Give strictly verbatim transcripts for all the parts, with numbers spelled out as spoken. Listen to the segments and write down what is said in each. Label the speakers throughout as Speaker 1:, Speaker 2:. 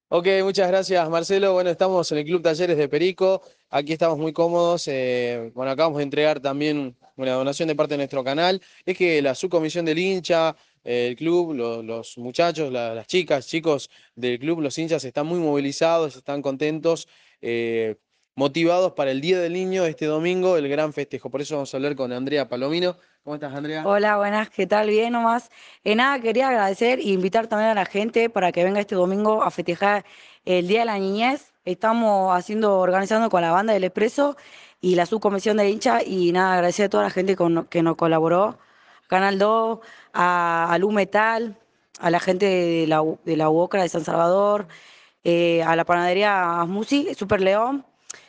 Speaker 1: Ok, muchas gracias Marcelo. Bueno, estamos en el Club Talleres de Perico. Aquí estamos muy cómodos. eh, bueno, acabamos de entregar también una donación de parte de nuestro canal. Es que la subcomisión del hincha, eh, el club, lo- los muchachos, la- las chicas, chicos del club, los hinchas están muy movilizados, están contentos, eh, motivados para el Día del Niño este domingo, el gran festejo. Por eso vamos a hablar con Andrea Palomino. ¿Cómo estás, Andrea?
Speaker 2: Hola, buenas, ¿qué tal? Bien nomás. Eh, nada, quería agradecer e invitar también a la gente para que venga este domingo a festejar el Día de la Niñez. Estamos haciendo, organizando con la banda del Expreso y la subcomisión de hincha y nada, agradecer a toda la gente con- que nos colaboró, Canal dos, a, a Lu Metal, a la gente de la, U- de la UOCRA de San Salvador, eh, a la panadería Musi, Super León.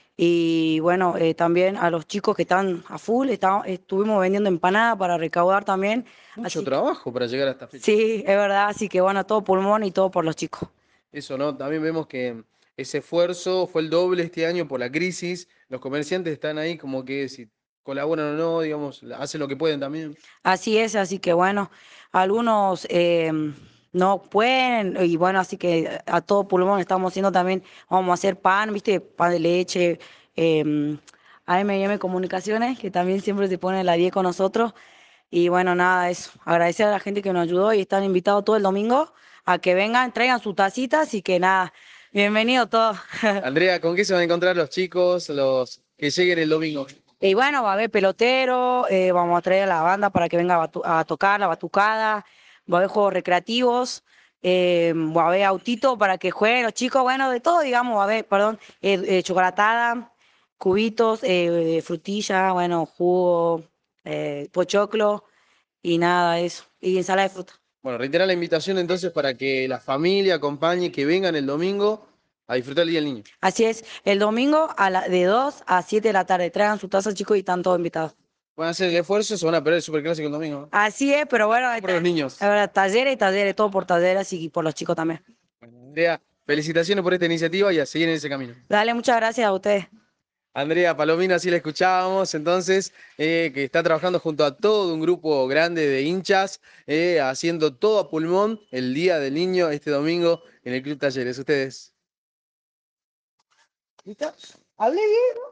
Speaker 2: Y bueno, eh, también a los chicos que están a full, está- estuvimos vendiendo empanadas para recaudar también.
Speaker 1: Mucho
Speaker 2: Así que
Speaker 1: trabajo para llegar a esta fecha.
Speaker 2: sí, es verdad, así que bueno, todo pulmón y todo por los chicos.
Speaker 1: Eso, ¿no? También vemos que ese esfuerzo fue el doble este año por la crisis. Los comerciantes están ahí como que si colaboran o no, digamos, hacen lo que pueden también.
Speaker 2: Así es, así que bueno, algunos eh, no pueden y bueno, así que a todo pulmón estamos haciendo también, vamos a hacer pan, viste, pan de leche, eh, A M y M Comunicaciones, que también siempre se pone la diez con nosotros. Y bueno, nada, eso. Agradecer a la gente que nos ayudó y están invitados todo el domingo a que vengan, traigan sus tacitas y que nada, bienvenido todos.
Speaker 1: Andrea, ¿con qué se van a encontrar los chicos, los que lleguen el domingo?
Speaker 2: Y bueno, va a haber pelotero, eh, vamos a traer a la banda para que venga a, batu- a tocar la batucada, va a haber juegos recreativos, eh, va a haber autito para que jueguen los chicos, bueno, de todo, digamos, va a haber, perdón, eh, eh, chocolatada, cubitos, eh, frutilla, bueno, jugo, eh, pochoclo y nada, eso, y ensalada de fruta.
Speaker 1: Bueno, reitera la invitación entonces para que la familia acompañe, que vengan el domingo a disfrutar el Día del Niño.
Speaker 2: Así es, el domingo a la, de dos a siete de la tarde. Traigan su taza, chicos, y están todos invitados.
Speaker 1: Van a hacer el esfuerzo, se van a perder el Superclásico el domingo, ¿no?
Speaker 2: Así es, pero bueno,
Speaker 1: Por los
Speaker 2: está-
Speaker 1: niños.
Speaker 2: ahora talleres y talleres, todo por talleres y por los chicos también.
Speaker 1: Bueno, Andrea, felicitaciones por esta iniciativa y a seguir en ese camino.
Speaker 2: Dale, muchas gracias a ustedes.
Speaker 1: Andrea Palomino, así la escuchábamos, entonces, eh, que está trabajando junto a todo un grupo grande de hinchas, eh, haciendo todo a pulmón el Día del Niño este domingo en el Club Talleres. Ustedes. ¿Listo? ¿Hablé bien?